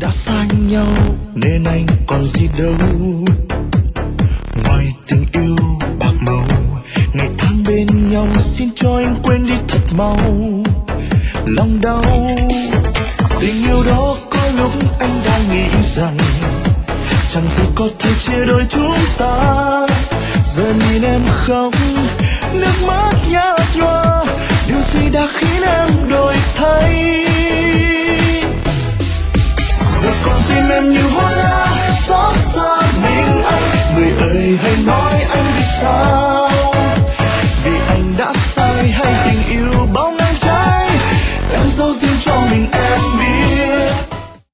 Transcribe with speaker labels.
Speaker 1: đã xa nhau nên anh còn gì đâu, ngoài tình yêu bạc màu. Ngày tháng bên nhau xin cho anh quên đi thật mau lòng đau. Tình yêu đó có lúc anh đang nghĩ rằng chẳng gì có thể chia đôi chúng ta. Giờ nhìn em khóc nước mắt nhạt nhòa, điều gì đã khiến em đổi thay. Giờ con tim em như hoa lá xót xa mình